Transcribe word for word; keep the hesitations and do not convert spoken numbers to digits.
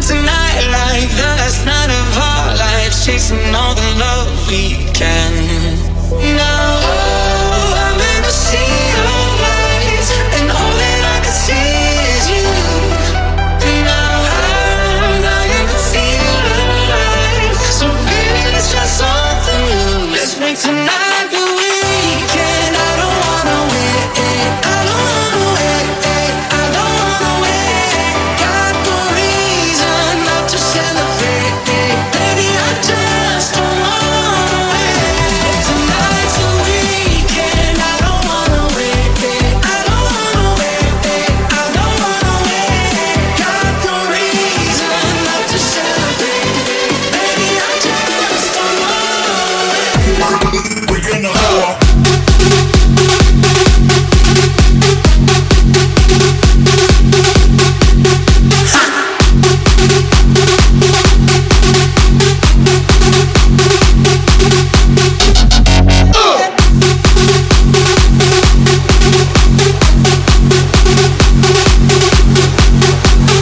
tonight like the last night of our lives, chasing all the love we can. Now I'm in a sea of lights, and all that I can see is you. And now I'm dying to feel alive, so baby, let's try something new. Let's make tonight the weekend. I don't wanna wait, I don't wanna wait, I don't wanna wait. Got no reason not to celebrate, baby, I just don't wanna wait. Tonight's the weekend. I don't wanna wait, I don't wanna wait, I don't wanna wait. Got no reason not to celebrate, baby, I just don't wanna wait. We're gonna go